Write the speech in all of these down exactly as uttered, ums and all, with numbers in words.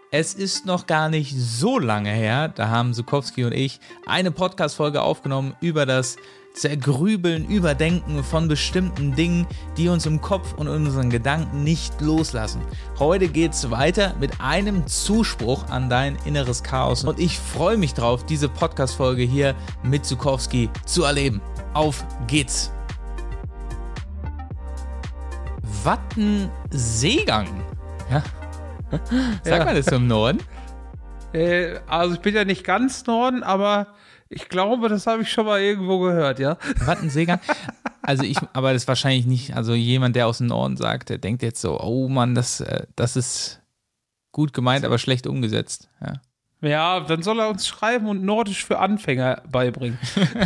Es ist noch gar nicht so lange her, da haben Zukowski und ich eine Podcast-Folge aufgenommen über das Zergrübeln, Überdenken von bestimmten Dingen, die uns im Kopf und in unseren Gedanken nicht loslassen. Heute geht's weiter mit einem Zuspruch an dein inneres Chaos und ich freue mich drauf, diese Podcast-Folge hier mit Zukowski zu erleben. Auf geht's! Wattenseegang. Ja. Sag mal das so im Norden? Äh, also ich bin ja nicht ganz Norden, aber ich glaube, das habe ich schon mal irgendwo gehört, ja. Wattenseegang? Also ich, aber das ist wahrscheinlich nicht, also jemand, der aus dem Norden sagt, der denkt jetzt so, oh Mann, das, das ist gut gemeint, aber schlecht umgesetzt. Ja. Ja, dann soll er uns schreiben und Nordisch für Anfänger beibringen.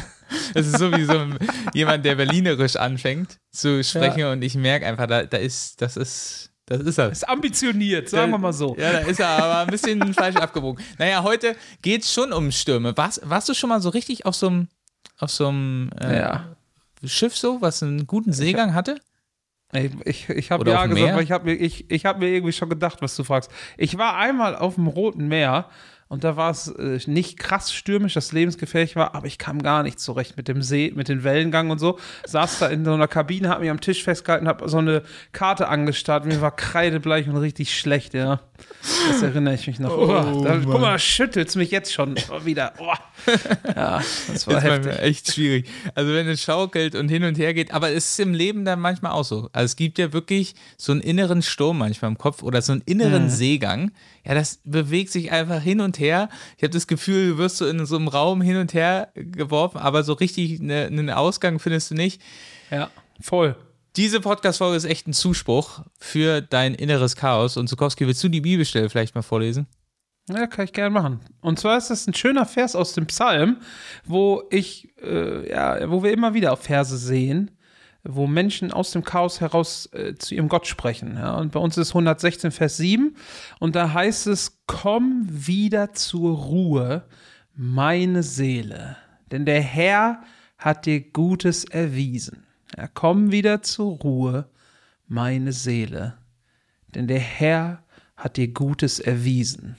Das ist so wie so jemand, der Berlinerisch anfängt zu sprechen, ja. Und ich merke einfach, da, da ist, das ist... Das ist er. Ist ambitioniert, sagen wir mal so. Ja, da ist er aber ein bisschen falsch abgebogen. Naja, heute geht es schon um Stürme. Warst, warst du schon mal so richtig auf so einem, auf so einem äh, ja. Schiff so, was einen guten Seegang hatte? Ich, ich, ich habe ja gesagt, weil ich habe mir, ich, ich hab mir irgendwie schon gedacht, was du fragst. Ich war einmal auf dem Roten Meer und da war es äh, nicht krass stürmisch, dass lebensgefährlich war, aber ich kam gar nicht zurecht mit dem See, mit dem Wellengang und so. Saß da in so einer Kabine, hab mich am Tisch festgehalten, hab so eine Karte angestarrt, mir war kreidebleich und richtig schlecht, ja. Das erinnere ich mich noch. Oh, oh, da, guck mal, da schüttelt's mich jetzt schon wieder. Oh. Ja, das war das heftig. War echt schwierig. Also wenn es schaukelt und hin und her geht, aber es ist im Leben dann manchmal auch so. Also es gibt ja wirklich so einen inneren Sturm manchmal im Kopf oder so einen inneren mhm. Seegang. Ja, das bewegt sich einfach hin und her. Ich habe das Gefühl, du wirst so in so einem Raum hin und her geworfen, aber so richtig eine, einen Ausgang findest du nicht. Ja, voll. Diese Podcast-Folge ist echt ein Zuspruch für dein inneres Chaos. Und Zukowski, willst du die Bibelstelle vielleicht mal vorlesen? Ja, kann ich gerne machen. Und zwar ist das ein schöner Vers aus dem Psalm, wo ich, äh, ja, wo wir immer wieder auf Verse sehen, wo Menschen aus dem Chaos heraus äh, zu ihrem Gott sprechen. Ja? Und bei uns ist hundertsechzehn, Vers sieben. Und da heißt es, komm wieder zur Ruhe, meine Seele. Denn der Herr hat dir Gutes erwiesen. Ja, komm wieder zur Ruhe, meine Seele. Denn der Herr hat dir Gutes erwiesen.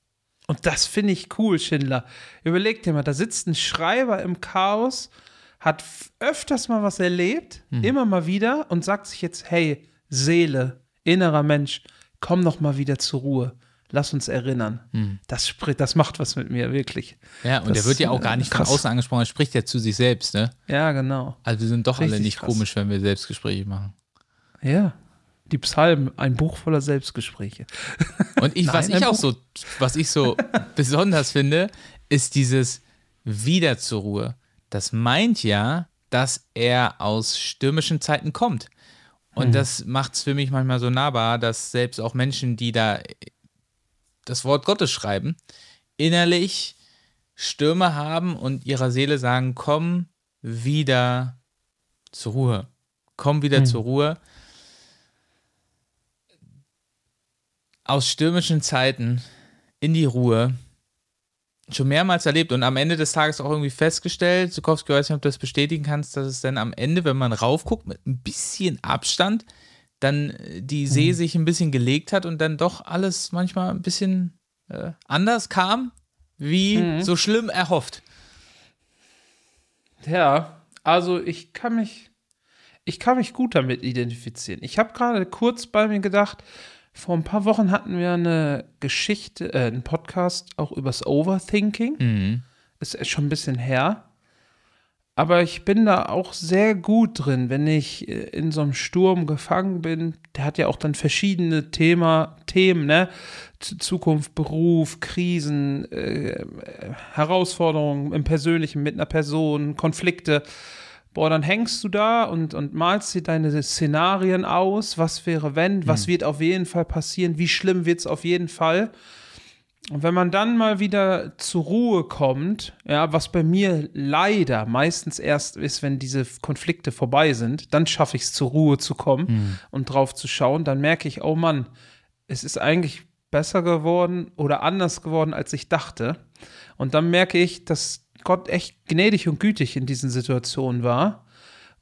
Und das finde ich cool, Schindler. Überleg dir mal, da sitzt ein Schreiber im Chaos, hat öfters mal was erlebt, hm. immer mal wieder und sagt sich jetzt, hey, Seele, innerer Mensch, komm noch mal wieder zur Ruhe. Lass uns erinnern. Hm. Das, das macht was mit mir, wirklich. Ja, und das, der wird ja auch gar nicht krass. Von außen angesprochen, er spricht ja zu sich selbst, ne? Ja, genau. Also wir sind doch Richtig alle nicht krass. Komisch, wenn wir Selbstgespräche machen. Ja, die Psalmen, ein Buch voller Selbstgespräche. Und ich, Nein, was ich auch Buch. so, was ich so besonders finde, ist dieses wieder zur Ruhe. Das meint ja, dass er aus stürmischen Zeiten kommt. Und mhm. das macht es für mich manchmal so nahbar, dass selbst auch Menschen, die da das Wort Gottes schreiben, innerlich Stürme haben und ihrer Seele sagen, komm wieder zur Ruhe. Komm wieder mhm. zur Ruhe. Aus stürmischen Zeiten in die Ruhe. Schon mehrmals erlebt und am Ende des Tages auch irgendwie festgestellt, Zukowski, ich weiß nicht, ob du das bestätigen kannst, dass es dann am Ende, wenn man raufguckt, mit ein bisschen Abstand, dann die See mhm. sich ein bisschen gelegt hat und dann doch alles manchmal ein bisschen äh, anders kam, wie mhm. so schlimm erhofft. Ja, also ich kann mich, ich kann mich gut damit identifizieren. Ich habe gerade kurz bei mir gedacht, vor ein paar Wochen hatten wir eine Geschichte, äh, einen Podcast auch übers Overthinking. Mhm. Ist schon ein bisschen her. Aber ich bin da auch sehr gut drin, wenn ich in so einem Sturm gefangen bin. Der hat ja auch dann verschiedene Thema, Themen, ne? Zukunft, Beruf, Krisen, äh, Herausforderungen im Persönlichen mit einer Person, Konflikte. Boah, dann hängst du da und, und malst dir deine Szenarien aus. Was wäre, wenn? Was hm. wird auf jeden Fall passieren? Wie schlimm wird es auf jeden Fall? Und wenn man dann mal wieder zur Ruhe kommt, ja, was bei mir leider meistens erst ist, wenn diese Konflikte vorbei sind, dann schaffe ich es, zur Ruhe zu kommen hm. und drauf zu schauen, dann merke ich, oh Mann, es ist eigentlich besser geworden oder anders geworden, als ich dachte. Und dann merke ich, dass Gott echt gnädig und gütig in diesen Situationen war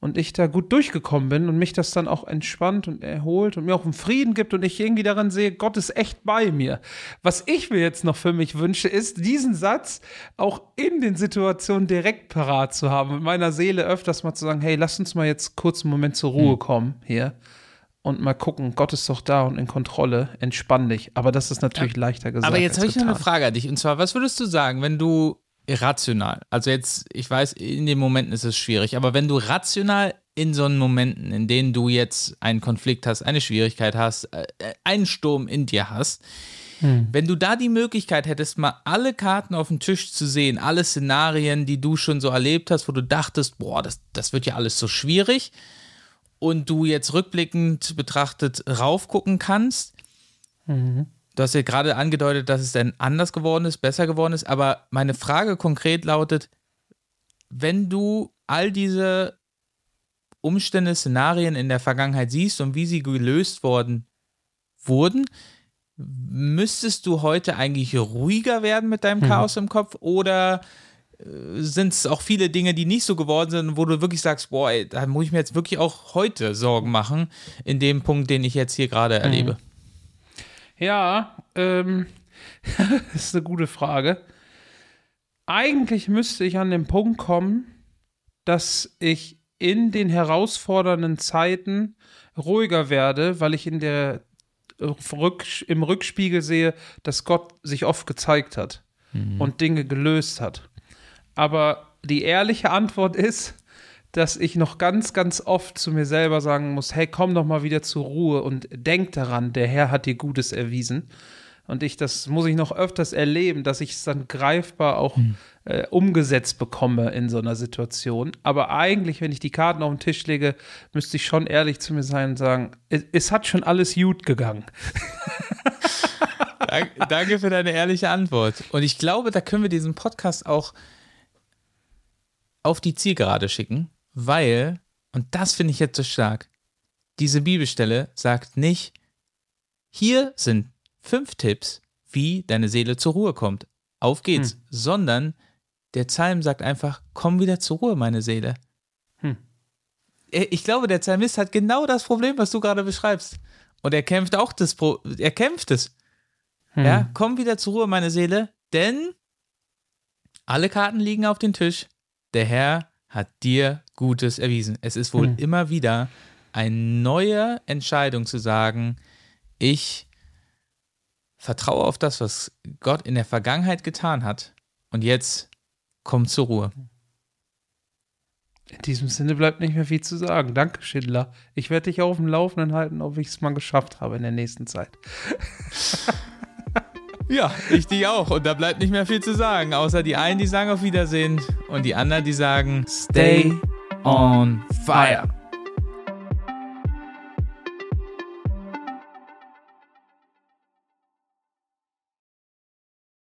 und ich da gut durchgekommen bin und mich das dann auch entspannt und erholt und mir auch einen Frieden gibt und ich irgendwie daran sehe, Gott ist echt bei mir. Was ich mir jetzt noch für mich wünsche, ist, diesen Satz auch in den Situationen direkt parat zu haben, mit meiner Seele öfters mal zu sagen, hey, lass uns mal jetzt kurz einen Moment zur Ruhe kommen hier und mal gucken, Gott ist doch da und in Kontrolle, entspann dich. Aber das ist natürlich ja. leichter gesagt. Aber jetzt habe ich getan. noch eine Frage an dich, und zwar, was würdest du sagen, wenn du rational, also jetzt, ich weiß, in den Momenten ist es schwierig, aber wenn du rational in so einen Momenten, in denen du jetzt einen Konflikt hast, eine Schwierigkeit hast, äh, einen Sturm in dir hast, hm. wenn du da die Möglichkeit hättest, mal alle Karten auf dem Tisch zu sehen, alle Szenarien, die du schon so erlebt hast, wo du dachtest, boah, das, das wird ja alles so schwierig, und du jetzt rückblickend betrachtet raufgucken kannst, mhm. Du hast ja gerade angedeutet, dass es dann anders geworden ist, besser geworden ist, aber meine Frage konkret lautet, wenn du all diese Umstände, Szenarien in der Vergangenheit siehst und wie sie gelöst worden wurden, müsstest du heute eigentlich ruhiger werden mit deinem Chaos mhm. im Kopf, oder sind es auch viele Dinge, die nicht so geworden sind, wo du wirklich sagst, boah, ey, da muss ich mir jetzt wirklich auch heute Sorgen machen, in dem Punkt, den ich jetzt hier gerade mhm. erlebe? Ja, ähm, das ist eine gute Frage. Eigentlich müsste ich an den Punkt kommen, dass ich in den herausfordernden Zeiten ruhiger werde, weil ich in der Rück, im Rückspiegel sehe, dass Gott sich oft gezeigt hat mhm. und Dinge gelöst hat. Aber die ehrliche Antwort ist, dass ich noch ganz, ganz oft zu mir selber sagen muss, hey, komm doch mal wieder zur Ruhe und denk daran, der Herr hat dir Gutes erwiesen. Und ich, das muss ich noch öfters erleben, dass ich es dann greifbar auch hm. äh, umgesetzt bekomme in so einer Situation. Aber eigentlich, wenn ich die Karten auf den Tisch lege, müsste ich schon ehrlich zu mir sein und sagen, es, es hat schon alles gut gegangen. Danke für deine ehrliche Antwort. Und ich glaube, da können wir diesen Podcast auch auf die Zielgerade schicken, weil, und das finde ich jetzt so stark, diese Bibelstelle sagt nicht, hier sind fünf Tipps, wie deine Seele zur Ruhe kommt. Auf geht's. Hm. Sondern der Psalm sagt einfach, komm wieder zur Ruhe, meine Seele. Hm. Ich glaube, der Psalmist hat genau das Problem, was du gerade beschreibst. Und er kämpft auch das Pro- er kämpft es. Hm. Ja, komm wieder zur Ruhe, meine Seele, denn alle Karten liegen auf dem Tisch. Der Herr hat dir Gutes erwiesen. Es ist wohl hm. immer wieder eine neue Entscheidung zu sagen, ich vertraue auf das, was Gott in der Vergangenheit getan hat, und jetzt komm zur Ruhe. In diesem Sinne bleibt nicht mehr viel zu sagen. Danke, Schindler. Ich werde dich auf dem Laufenden halten, ob ich es mal geschafft habe in der nächsten Zeit. Ja, ich dich auch. Und da bleibt nicht mehr viel zu sagen, außer die einen, die sagen auf Wiedersehen, und die anderen, die sagen Stay on fire.